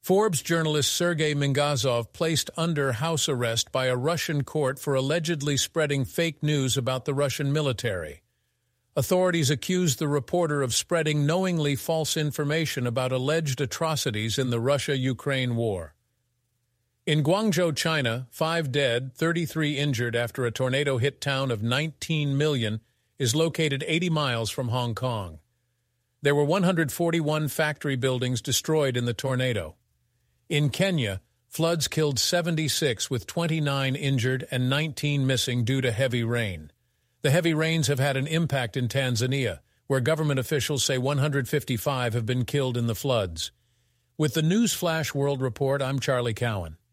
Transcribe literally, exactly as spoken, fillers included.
Forbes journalist Sergei Mingazov placed under house arrest by a Russian court for allegedly spreading fake news about the Russian military. Authorities accused the reporter of spreading knowingly false information about alleged atrocities in the Russia-Ukraine war. In Guangzhou, China, five dead, thirty-three injured after a tornado hit town of nineteen million is located eighty miles from Hong Kong. There were one hundred forty-one factory buildings destroyed in the tornado. In Kenya, floods killed seventy-six with twenty-nine injured and nineteen missing due to heavy rain. The heavy rains have had an impact in Tanzania, where government officials say one hundred fifty-five have been killed in the floods. With the Newsflash World Report, I'm Charlie Cowan.